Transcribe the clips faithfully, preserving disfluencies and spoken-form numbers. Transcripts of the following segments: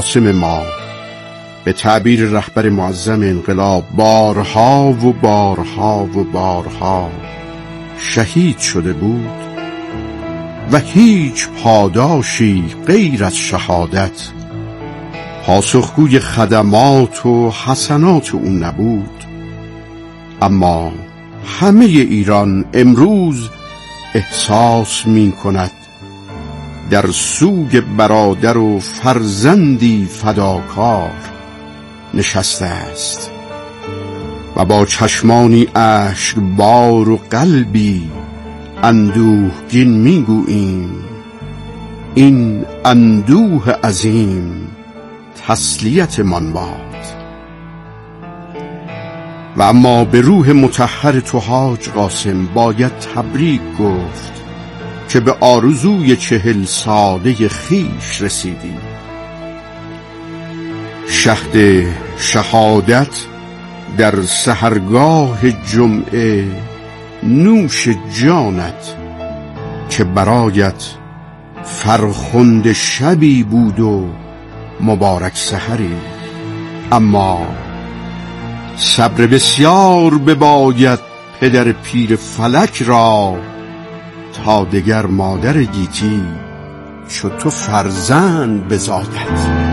قاسم ما به تعبیر رهبر معظم انقلاب بارها و بارها و بارها شهید شده بود و هیچ پاداشی غیر از شهادت پاسخگوی خدمات و حسنات او نبود، اما همه ایران امروز احساس می کند در سوگ برادر و فرزندی فداکار نشسته است و با چشمانی اشکبار و قلبی اندوهگین می گوییم این اندوه عظیم تسلیت من باد. و اما به روح مطهر تو حاج قاسم باید تبریک گفت که به آرزوی چهل ساله خیش رسیدی. شهد شهادت در سحرگاه جمعه نوش جانت که برایت فرخنده شبی بود و مبارک سحری، اما صبر بسیار بباید پدر پیر فلک را تا دگر مادر گیتی چو تو فرزند بزادت.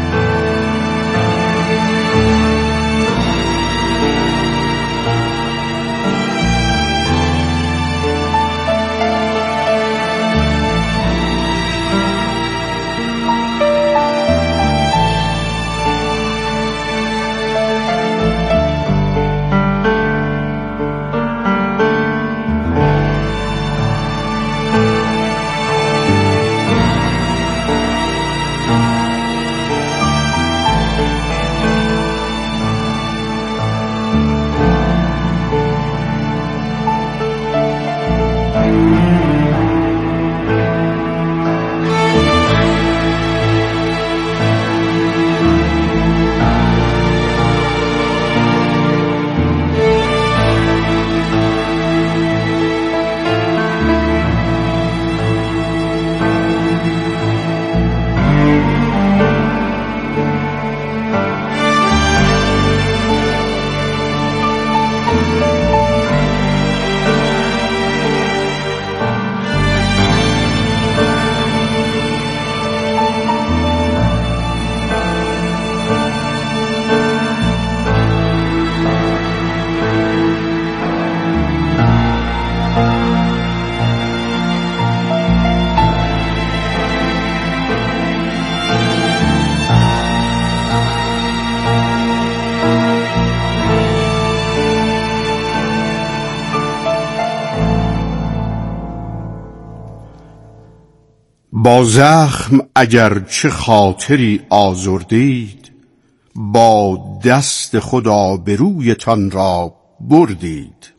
با زخم اگر چه خاطری آزردید، با دست خود آبرویتان را بردید.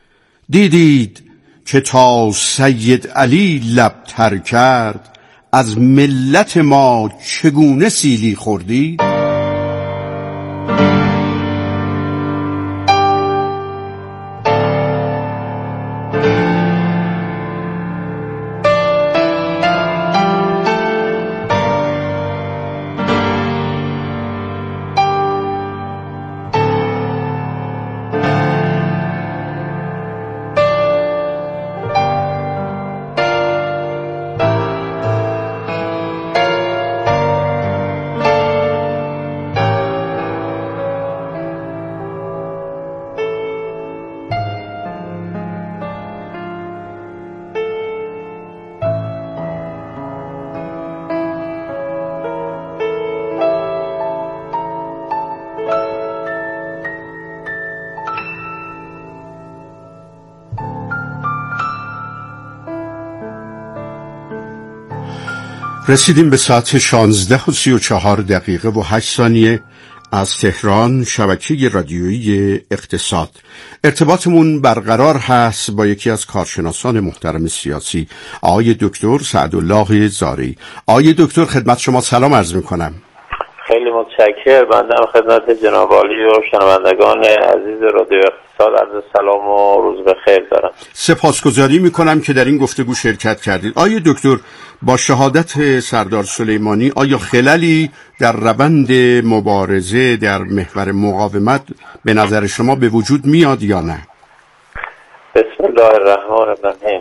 دیدید که تا سید علی لب تر کرد، از ملت ما چگونه سیلی خوردید؟ رسیدیم به ساعت شانزده و سی و چهار دقیقه و هشت ثانیه از تهران، شبکه رادیویی اقتصاد. ارتباطمون برقرار هست با یکی از کارشناسان محترم سیاسی، آقای دکتر سعدالله زارعی. آقای دکتر خدمت شما سلام عرض میکنم. خیلی متشکر. بنده خدمت جناب عالی و شنوندگان عزیز رادیو اقتصاد عرض سلام و روز بخیر دارم. سپاسگزاری میکنم که در این گفتگو شرکت کردید. آیا دکتر با شهادت سردار سلیمانی آیا خللی در روند مبارزه در محور مقاومت به نظر شما به وجود میاد یا نه؟ بسم الله الرحمن الرحیم.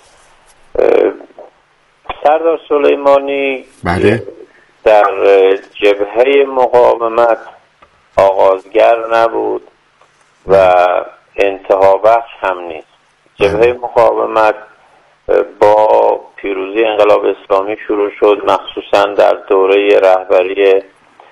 سردار سلیمانی بله در جبهه مقاومت آغازگر نبود و انتها بخش هم نیست. جبهه مقاومت با پیروزی انقلاب اسلامی شروع شد، مخصوصا در دوره رهبری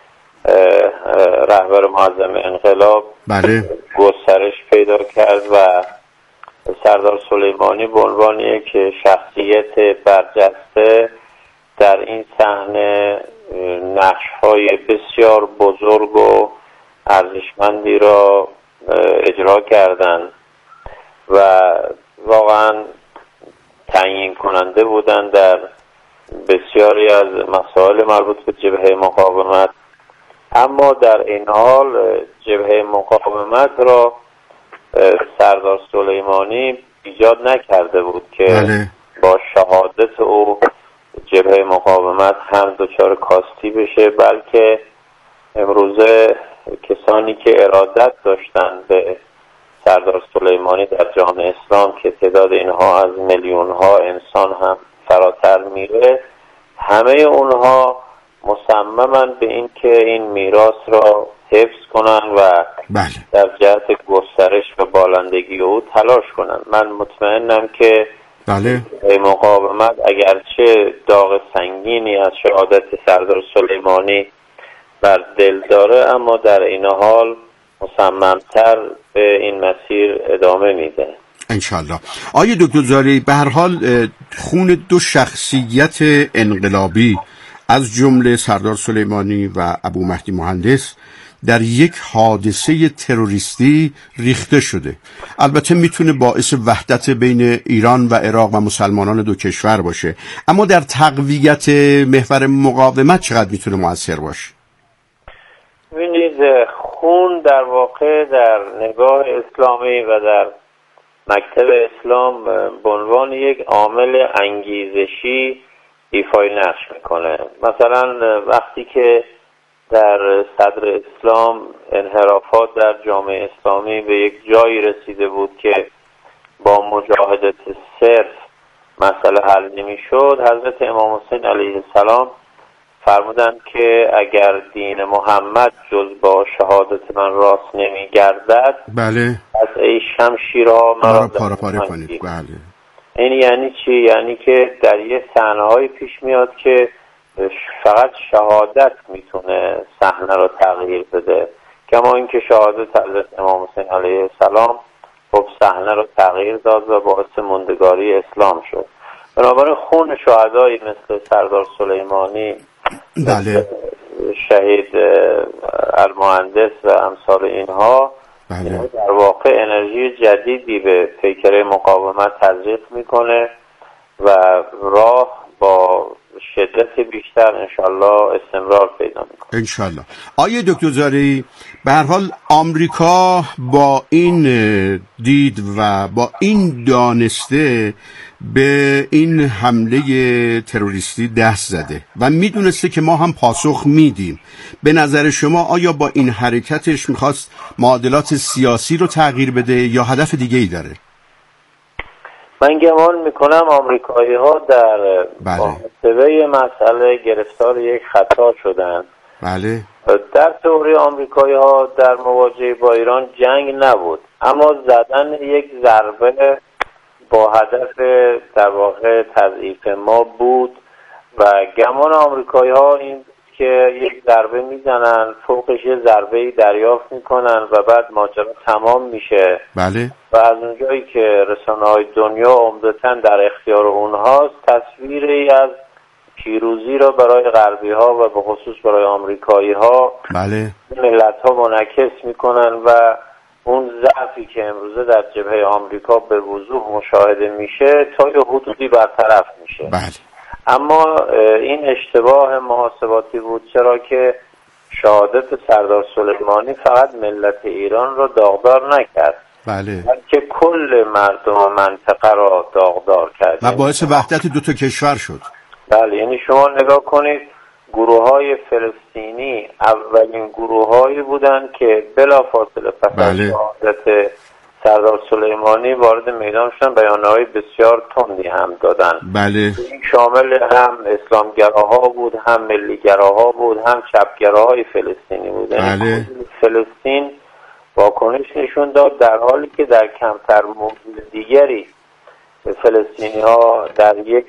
رهبر معظم انقلاب بله گسترش پیدا کرد و سردار سلیمانی به عنوان یک شخصیت برجسته در این صحنه نقش‌های بسیار بزرگ و ارزشمندی را اجرا کردند و واقعا تعیین کننده بودند در بسیاری از مسائل مربوط به جبهه مقاومت. اما در این حال جبهه مقاومت را سردار سلیمانی ایجاد نکرده بود که بله. با شهادت او جبهه مقاومت هم دچار کاستی بشه، بلکه امروزه کسانی که ارادت داشتند به سردار سلیمانی در جامعه اسلام که تعداد اینها از میلیون ها انسان هم فراتر میره، همه اونها مصممن به این که این میراث را حفظ کنن و بله. در جهت گسترش و بالندگی او تلاش کنن. من مطمئنم که بله مقاومت اگرچه داغ سنگینی از شهادت سردار سلیمانی بر دل داره، اما در این حال مصممتر به این مسیر ادامه میده انشالله. آیه دکتر زارعی، به هر حال خون دو شخصیت انقلابی از جمله سردار سلیمانی و ابو مهدی مهندس در یک حادثه تروریستی ریخته شده. البته میتونه باعث وحدت بین ایران و عراق و مسلمانان دو کشور باشه، اما در تقویت محور مقاومت چقدر میتونه مؤثر باشه؟ ببینید، خون در واقع در نگاه اسلامی و در مکتب اسلام به عنوان یک عامل انگیزشی ایفای نقش میکنه. مثلا وقتی که در صدر اسلام انحرافات در جامعه اسلامی به یک جایی رسیده بود که با مجاهدت صرف مسئله حل نمیشد، حضرت امام حسین علیه السلام فرمودند که اگر دین محمد جز با شهادت من راست نمیگردد، بله پس ای شمشیرها مرا پاره پاره کنید. بله. این یعنی چی؟ یعنی که در یه صحنه‌های پیش میاد که فقط شهادت میتونه صحنه رو تغییر بده، کما اینکه شهادت حضرت امام حسین علیه السلام خب صحنه رو تغییر داد و باعث موندگاری اسلام شد. بنابراین خون شهدایی مثل سردار سلیمانی، بله، شهید المهندس و امثال اینها، بله، در واقع انرژی جدیدی به پیکره مقاومت تزریق میکنه و راه با شدت بیشتر انشالله استمرار پیدا میکنه. انشالله. آیه دکتر زارعی، به هر حال آمریکا با این دید و با این دانسته به این حمله تروریستی دست زده و میدونسته که ما هم پاسخ میدیم. به نظر شما آیا با این حرکتش میخواست معادلات سیاسی رو تغییر بده یا هدف دیگه ای داره؟ من گمان میکنم آمریکایی ها در محتوای مسئله گرفتار یک خطا شدن. بله. در تئوری آمریکایی ها در مواجهه با ایران جنگ نبود، اما زدن یک ضربه با هدف در واقع تضعیف ما بود و گمان آمریکایی ها این که یک ضربه میزنن، فوقش یه ضربه‌ای دریافت میکنن و بعد ماجرا تمام میشه. بله. و از اونجایی که رسانه‌های دنیا عمدتاً در اختیار اونهاست، تصویری از پیروزی را برای غربی ها و به خصوص برای آمریکایی ها، بله، ملت ها منعکس میکنن و اون ضعفی که امروزه در جبهه آمریکا به وضوح مشاهده میشه تا یه حدودی برطرف میشه. بله. اما این اشتباه محاسباتی بود، چرا که شهادت سردار سلیمانی فقط ملت ایران را داغدار نکرد، بله، بلکه کل مردم منطقه را داغدار کرد و باعث وحدت دو تا کشور شد. بله، یعنی شما نگاه کنید گروه های فلسطینی اولین گروه هایی بودند که بلافاصله پس از بله. شهادت سردار سلیمانی وارد میدان شدن، بیانیه‌های بسیار تندی هم دادن. بله. این شامل هم اسلامگراها بود، هم ملیگراها بود، هم چپگراهای فلسطینی بود. بله. فلسطین واکنش نشون داد، در حالی که در کمتر موضوع دیگری فلسطینی ها در یک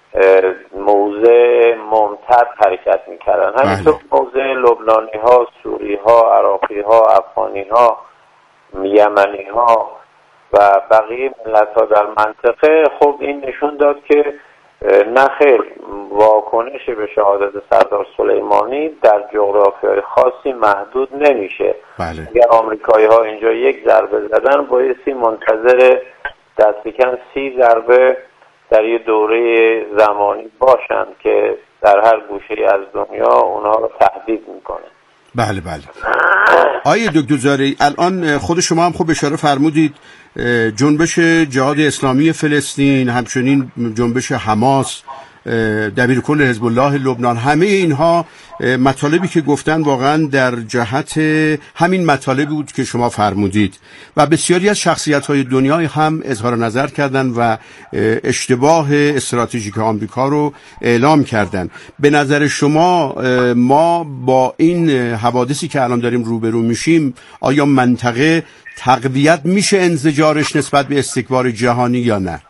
موضع ممتد حرکت میکردن. همینطور موضع لبنانی ها، سوری ها، عراقی ها، افغانی ها، یمنی ها و بقیه ملت ها در منطقه. خب این نشون داد که نخیر، واکنش به شهادت سردار سلیمانی در جغرافیای خاصی محدود نمیشه. بله. اگر آمریکایی ها اینجا یک ضربه زدن، بایستی منتظر دست کم سی ضربه در یه دوره زمانی باشند که در هر گوشه از دنیا اونها رو تهدید میکنه. بله بله. آیه دکتر زارعی، الان خود شما هم خوب اشاره فرمودید جنبش جهاد اسلامی فلسطین، همچنین جنبش حماس، دبیرکل حزب الله لبنان، همه اینها مطالبی که گفتن واقعا در جهت همین مطالبی بود که شما فرمودید و بسیاری از شخصیت‌های دنیا هم اظهار نظر کردند و اشتباه استراتژیک آمریکا رو اعلام کردند. به نظر شما ما با این حوادثی که الان داریم روبرو میشیم، آیا منطقه تقویت میشه انزجارش نسبت به استکبار جهانی یا نه؟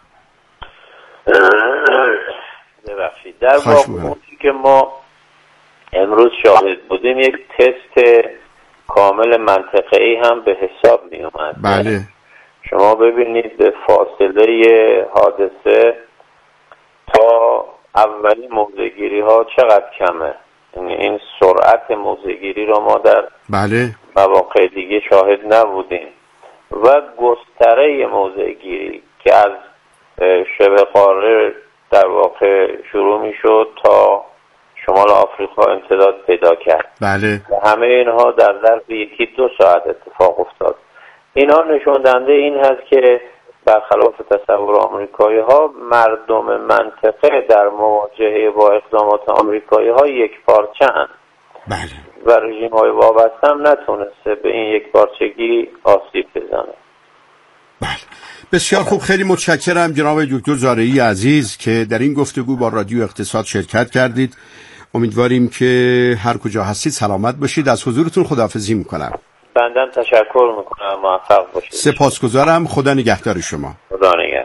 در واقع که ما امروز شاهد بودیم یک تست کامل منطقه‌ای هم به حساب می اومد. بله. شما ببینید به فاصله حادثه تا اولین موضع‌گیری ها چقدر کمه. یعنی این سرعت موضع‌گیری رو ما در بله مواقع دیگه شاهد نبودیم و گستره موضع‌گیری که از شبه قاره در واقع شروع می شد تا شمال آفریقا امتداد پیدا کرد. بله. و همه اینها در ظرف یکی دو ساعت اتفاق افتاد. اینها نشون دهنده این هست که برخلاف تصور آمریکایی ها، مردم منطقه در مواجهه با اقدامات آمریکایی ها یک پارچه هستند. بله. و رژیم های وابسته هم نتونسته به این یک پارچگی آسیب بزنه. بله. بسیار خوب، خیلی متشکرم جناب دکتر زارعی عزیز که در این گفتگو با رادیو اقتصاد شرکت کردید. امیدواریم که هر کجا هستید سلامت باشید. از حضورتون خداحافظی میکنم. بندم تشکر میکنم، موفق باشید. سپاسگزارم. خدا نگهدار شما. خدا نگهدار.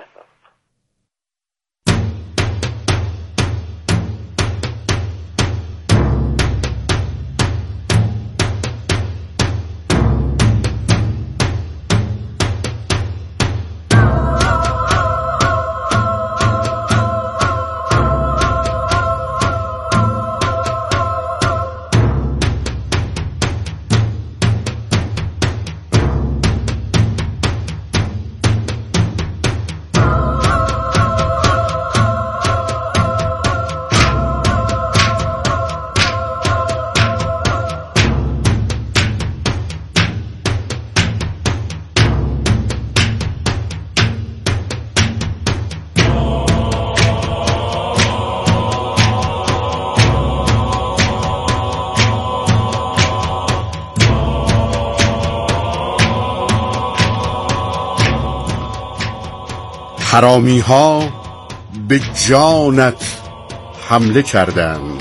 حرامی ها به جانت حمله کردند،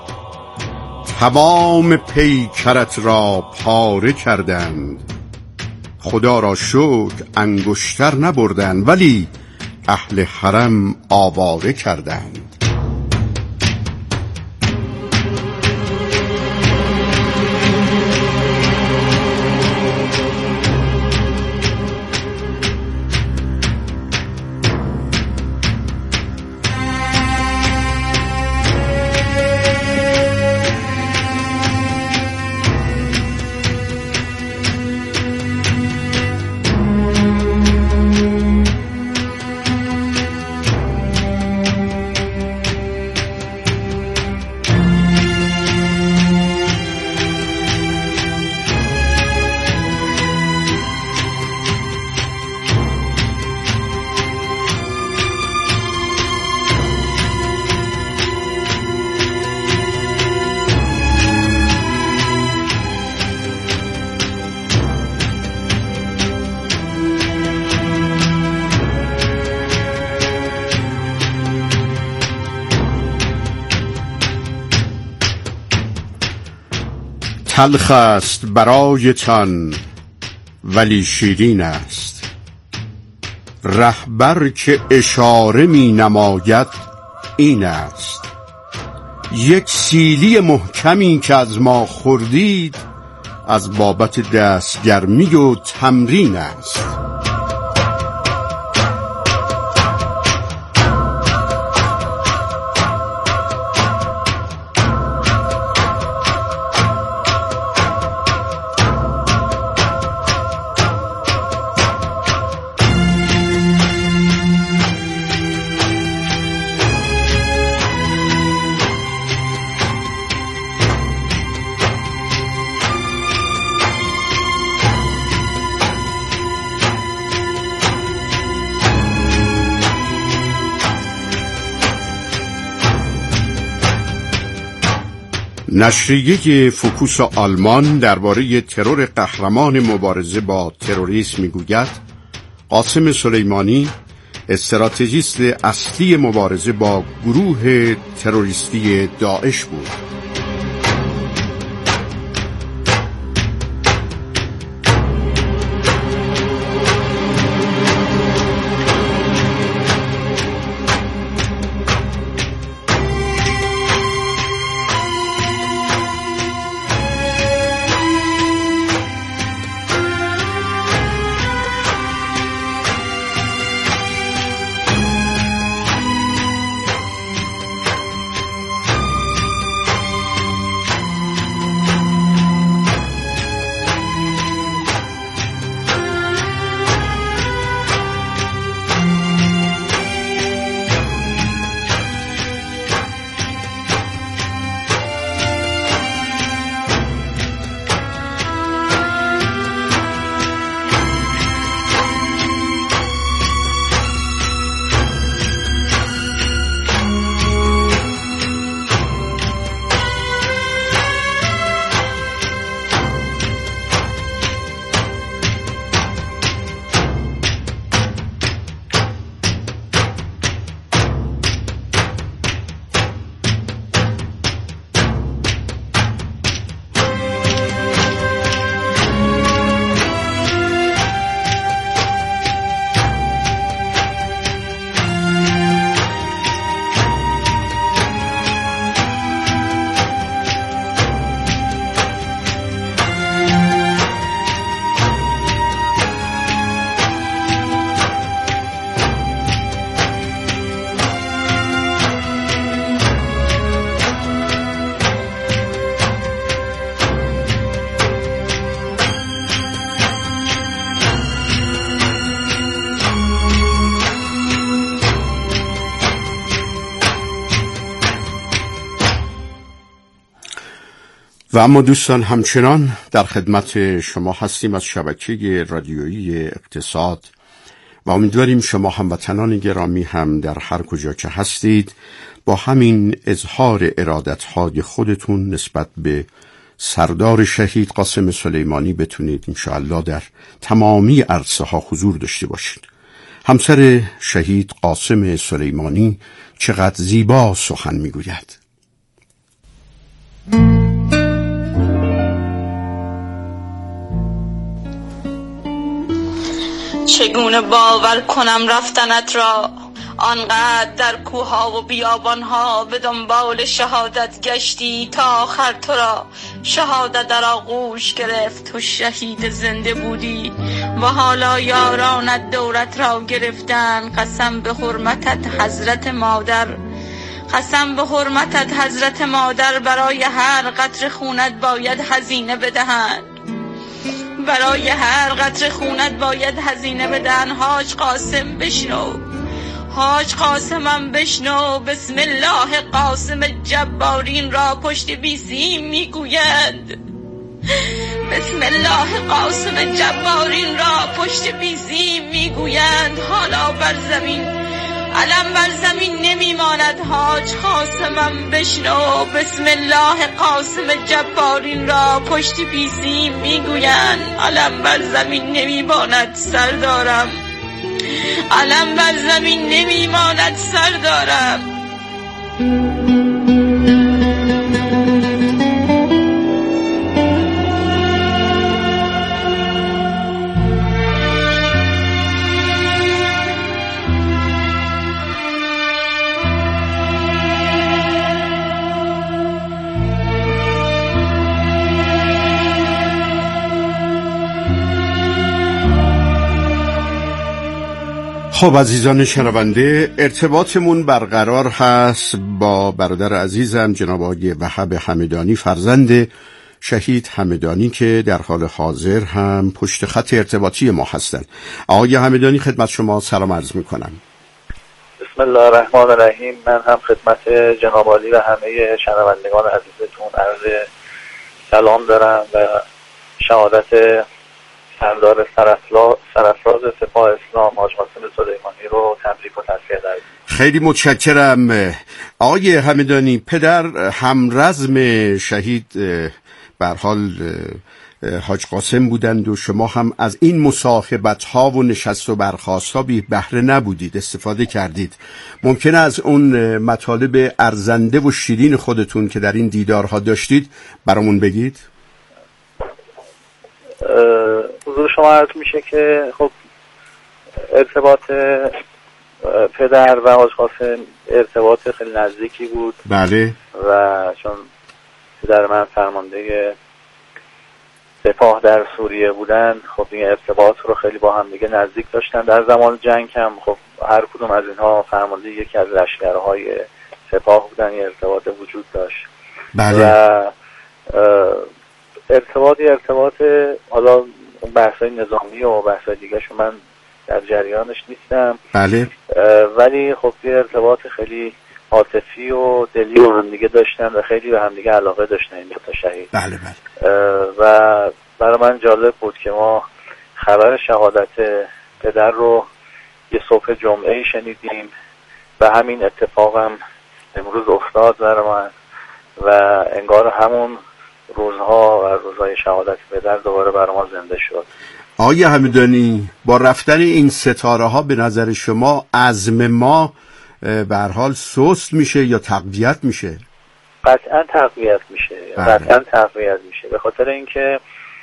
تمام پیکرت را پاره کردند. خدا را شکر انگشتر نبردند، ولی اهل حرم آواره کردند. تلخ است برایتان ولی شیرین است. رهبر که اشاره می نماید این است. یک سیلی محکمی که از ما خوردید از بابت دستگرمی و تمرین است. نشریه فوکوس آلمان درباره ترور قهرمان مبارزه با تروریسم میگوید قاسم سلیمانی استراتژیست اصلی مبارزه با گروه تروریستی داعش بود. و اما دوستان همچنان در خدمت شما هستیم از شبکه رادیویی اقتصاد و امیدواریم شما هموطنان گرامی هم در هر کجا که هستید با همین اظهار ارادت‌های خودتون نسبت به سردار شهید قاسم سلیمانی بتونید انشاءالله در تمامی عرصه ها حضور داشته باشید. همسر شهید قاسم سلیمانی چقدر زیبا سخن میگوید. چگونه باور کنم رفتنت را، آنقدر در کوها و بیابانها به دنبال شهادت گشتی تا آخر تو را شهادت در آغوش گرفت. تو شهید زنده بودی و حالا یارانت دورت را گرفتن. قسم به حرمتت حضرت مادر، قسم به حرمتت حضرت مادر، برای هر قطره خونت باید هزینه بدهند. برای هر قطره خونت باید هزینه بدن. حاج قاسم بشنو، حاج قاسمم بشنو. بسم الله قاسم جبارین را پشت بیسیم میگویند. بسم الله قاسم جبارین را پشت بیسیم میگویند. حالا بر زمین علم بر زمین نمیماند. حاج قاسمم بشنو. بسم الله قاسم جبارین را پشت بیسیم میگویند. علم بر زمین نمیماند سردارم، علم بر زمین نمیماند سردارم. خب عزیزان شنونده، ارتباطمون برقرار هست با برادر عزیزم جناب آقای وهاب همدانی، فرزند شهید همدانی که در حال حاضر هم پشت خط ارتباطی ما هستند. آقای همدانی خدمت شما سلام عرض میکنم. بسم الله الرحمن الرحیم. من هم خدمت جناب عالی و همه شنوندگان عزیزتون عرض سلام دارم و شهادت سردار سرافراز سپاه اسلام حاج قاسم سلیمانی رو تبریک و تسلیت دارم. خیلی متشکرم. آقای همدانی، پدر همرزم شهید به هر حال حاج قاسم بودند و شما هم از این مصاحبت ها و نشست و برخاست ها بی بهره نبودید، استفاده کردید. ممکنه از اون مطالب ارزنده و شیرین خودتون که در این دیدارها داشتید برامون بگید؟ حضور شما عرض میشه که خب ارتباط پدر و حاج قاسم ارتباط خیلی نزدیکی بود. بله. و چون پدر من فرمانده سپاه در سوریه بودن، خب این ارتباط رو خیلی با هم دیگه نزدیک داشتن. در زمان جنگ هم خب هر کدوم از اینها فرمانده یکی از لشکرهای سپاه بودن، این ارتباط وجود داشت. بله. و ارتباطی ارتباط حالا بحثای نظامی و بحثای دیگه شو من در جریانش نیستم. بله. ولی خب یه ارتباط خیلی عاطفی و دلی و هم دیگه داشتن و خیلی به هم دیگه علاقه داشتن این دو تا شهید. بله بله. و برای من جالب بود که ما خبر شهادت پدر رو یه صبح جمعه شنیدیم و همین اتفاقم امروز افتاد برای من و انگار همون روزها و روزهای شهادت پدر دوباره برای ما زنده شد. آقای همدانی، با رفتن این ستاره ها به نظر شما عزم ما به هر حال سست میشه یا تقویت میشه؟ قطعا تقویت میشه. قطعا تقویت میشه به خاطر اینکه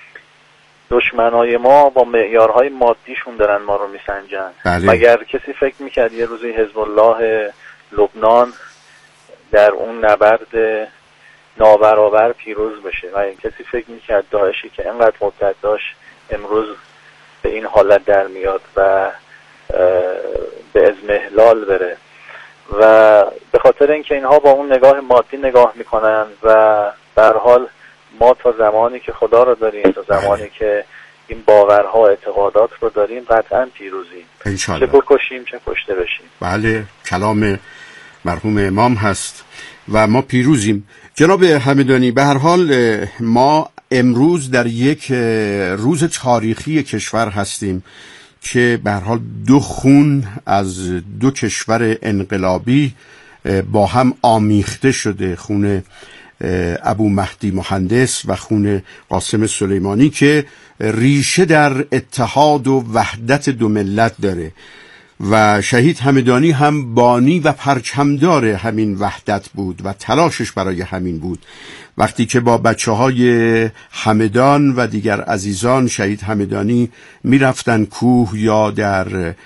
دشمنای ما با معیارهای مادیشون دارن ما رو میسنجن. بله. مگر کسی فکر میکرد یه روزی حزب الله لبنان در اون نبرد نابرابر پیروز بشه و این کسی فکر میکرد داعشی که اینقدر مدت داشت امروز به این حالت در میاد و به اضمحلال بره؟ و به خاطر اینکه اینها با اون نگاه مادی نگاه میکنن و در حال ما تا زمانی که خدا رو داریم، تا زمانی که این باورها و اعتقادات رو داریم قطعا پیروزیم، چه بکشیم چه کشته بشیم. بله، کلام مرحوم امام هست و ما پیروزیم. جناب همدانی، به هر حال ما امروز در یک روز تاریخی کشور هستیم که به هر حال دو خون از دو کشور انقلابی با هم آمیخته شده، خون ابو مهدی مهندس و خون قاسم سلیمانی که ریشه در اتحاد و وحدت دو ملت داره و شهید همدانی هم بانی و پرچمدار همین وحدت بود و تلاشش برای همین بود. وقتی که با بچه های همدان و دیگر عزیزان شهید همدانی می رفتن کوه یا در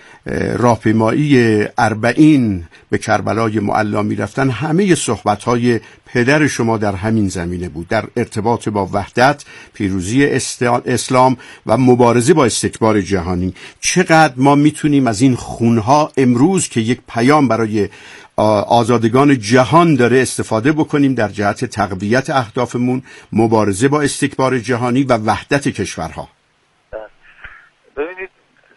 راهپیمایی اربعین به کربلای معلی می رفتن، همه صحبت های پدر شما در همین زمینه بود، در ارتباط با وحدت، پیروزی اسلام و مبارزه با استکبار جهانی. چقدر ما میتونیم از این خونها امروز که یک پیام برای آزادگان جهان داره استفاده بکنیم در جهت تقویت اهدافمون، مبارزه با استکبار جهانی و وحدت کشورها؟ ببینید،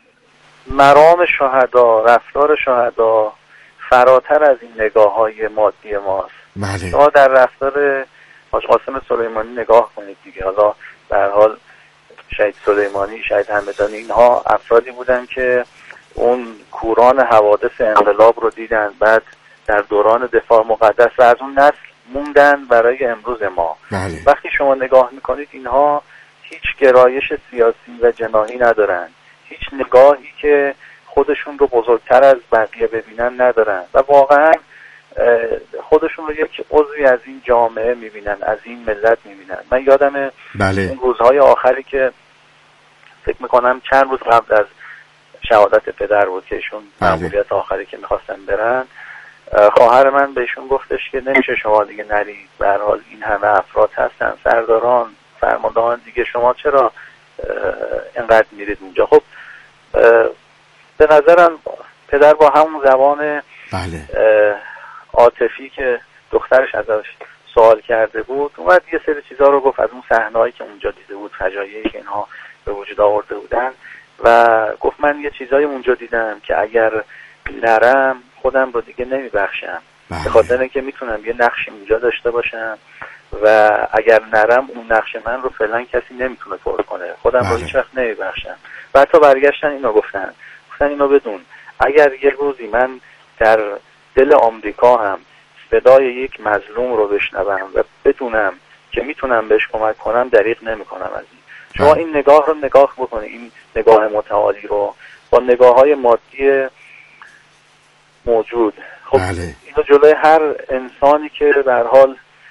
مرام شهدا، رفتار شهدا فراتر از این نگاه های مادی ماست. بله. شما در رفتار حاج قاسم سلیمانی نگاه کنید دیگه. حالا به هر حال شهید سلیمانی، شهید همدانی، اینها افرادی بودن که اون کوران حوادث انقلاب رو دیدن، بعد در دوران دفاع مقدس و از اون نسل موندن برای امروز ما. بله. وقتی شما نگاه میکنید اینها هیچ گرایش سیاسی و جناحی ندارن، هیچ نگاهی که خودشون رو بزرگتر از بقیه ببینن ندارن و واقعا خودشون رو یک عضوی از این جامعه میبینن، از این ملت میبینن. من یادم بله. اون روزهای آخری که فکر میکنم چند روز قبل از شهادت پدر بود که ایشون مأموریت آخری که میخواستن برن، خواهر من بهشون گفتش که نمیشه شما دیگه نرید، به هر حال این همه افراد هستن، سرداران، فرماندهان دیگه، شما چرا اینقدر میرید اونجا؟ خب به نظرم پدر با همون زبان بله عاطفی که دخترش ازش سوال کرده بود اومد یه سری چیزا رو گفت از اون صحنه‌ای که اونجا دیده بود، فجایعی که اینها به وجود آورده بودن و گفت من یه چیزای اونجا دیدم که اگر نرم خودم رو دیگه نمیبخشم، به خاطر اینکه میتونم یه نقشی اونجا داشته باشم و اگر نرم اون نقش من رو فعلا کسی نمیتونه پر کنه، خودم بله. رو هیچ وقت نمیبخشم. و حتی برگشتن اینو گفتن گفتن اینو بدون اگر یه روزی من در دل آمریکا هم صدای یک مظلوم رو بشنوم و بدونم که میتونم بهش کمک کنم دریغ نمیکنم از این. شما این نگاه رو نگاه بکنید، این نگاه متعالی رو با نگاه های مادی موجود. خب بله. اینو جلوی هر انسانی که به هر حال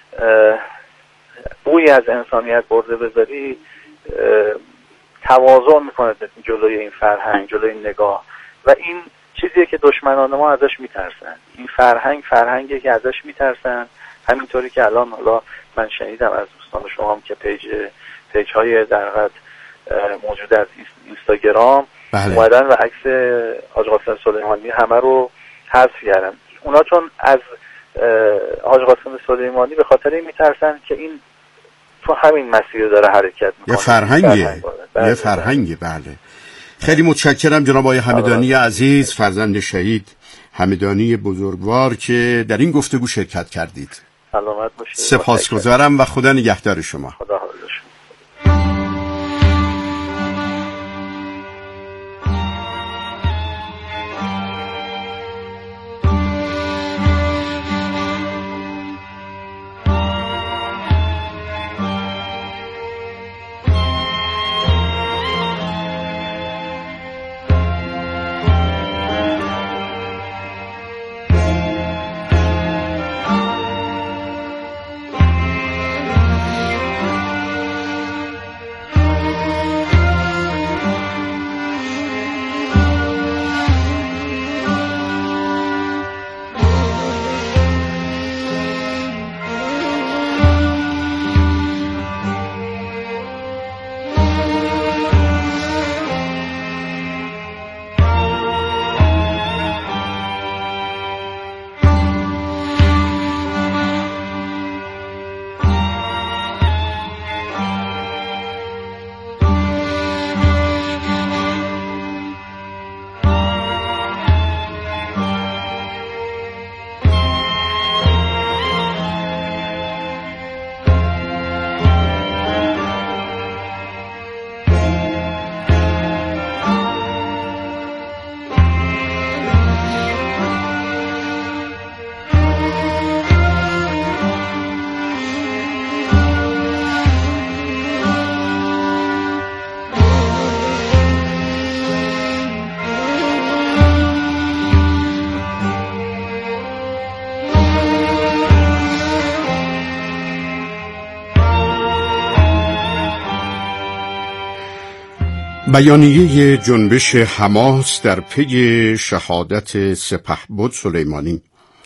بویی از انسانیت برده بذاری تواضع میکنه جلوی این فرهنگ، جلوی این نگاه و این چیزیه که دشمنان ما ازش میترسن. این فرهنگ فرهنگی که ازش میترسن، همینطوری که الان حالا من شنیدم از دوستان شما هم که پیج پیج های در حقیقت موجود از اینستاگرام بله. اومدن و عکس حاج قاسم سلیمانی همه رو حذف کردن. اونا چون از حاج قاسم سلیمانی به خاطر این میترسن که این تو همین مسیر داره حرکت میکنه. یه فرهنگه یه فرهنگه بله. خیلی متشکرم جناب آقای حمیدانی عزیز، فرزند شهید حمیدانی بزرگوار که در این گفتگو شرکت کردید. سلامت باشید. سپاسگزارم و خدا نگهدار شما. خدا حافظ شما. بیانیه جنبش حماس در پی شهادت سپهبد سلیمانی.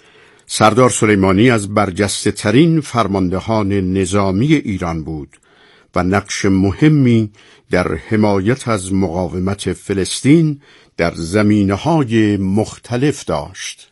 سردار سلیمانی از برجسته ترین فرماندهان نظامی ایران بود و نقش مهمی در حمایت از مقاومت فلسطین در زمینه‌های مختلف داشت.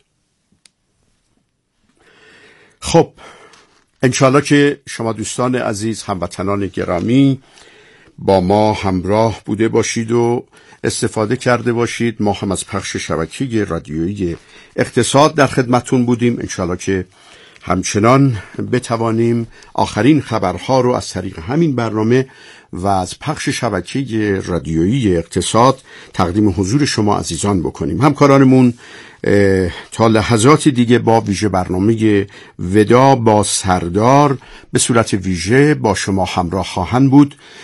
خب انشالله که شما دوستان عزیز، هموطنان گرامی، با ما همراه بوده باشید و استفاده کرده باشید. ما هم از پخش شبکه رادیویی اقتصاد در خدمتون بودیم. انشالله که همچنان بتوانیم آخرین خبرها رو از طریق همین برنامه و از پخش شبکه رادیویی اقتصاد تقدیم حضور شما عزیزان بکنیم. همکارانمون تا لحظات دیگه با ویژه برنامه ودا با سردار به صورت ویژه با شما همراه خواهند بود.